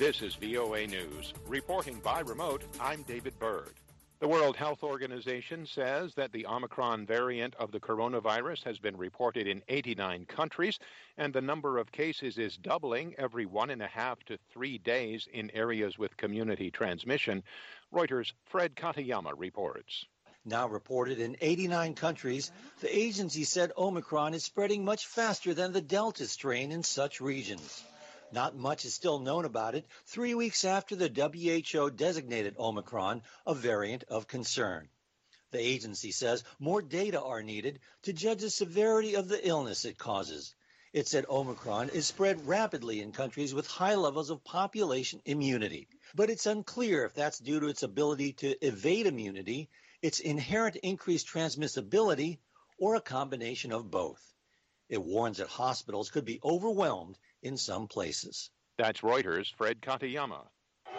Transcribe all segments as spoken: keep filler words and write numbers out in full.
This is V O A News. Reporting by remote, I'm David Byrd. The World Health Organization says that the Omicron variant of the coronavirus has been reported in eighty-nine countries, and the number of cases is doubling every one and a half to three days in areas with community transmission. Reuters' Fred Katayama reports. Now reported in eighty-nine countries, the agency said Omicron is spreading much faster than the Delta strain in such regions. Not much is still known about it three weeks after the W H O designated Omicron a variant of concern. The agency says more data are needed to judge the severity of the illness it causes. It said Omicron is spread rapidly in countries with high levels of population immunity, but it's unclear if that's due to its ability to evade immunity, its inherent increased transmissibility, or a combination of both. It warns that hospitals could be overwhelmed in some places. That's Reuters' Fred Katayama.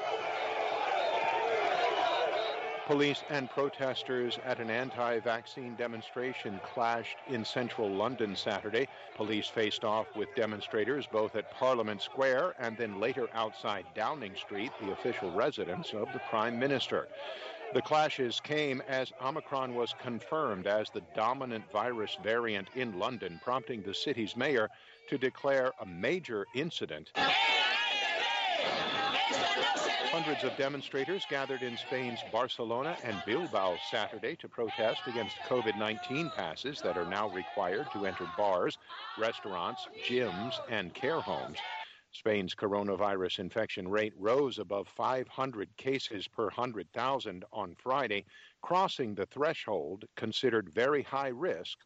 Police and protesters at an anti-vaccine demonstration clashed in central London Saturday. Police faced off with demonstrators both at Parliament Square and then later outside Downing Street, the official residence of the Prime Minister. The clashes came as Omicron was confirmed as the dominant virus variant in London, prompting the city's mayor to declare a major incident. Hundreds of demonstrators gathered in Spain's Barcelona and Bilbao Saturday to protest against COVID nineteen passes that are now required to enter bars, restaurants, gyms, and care homes. Spain's coronavirus infection rate rose above five hundred cases per one hundred thousand on Friday, crossing the threshold considered very high risk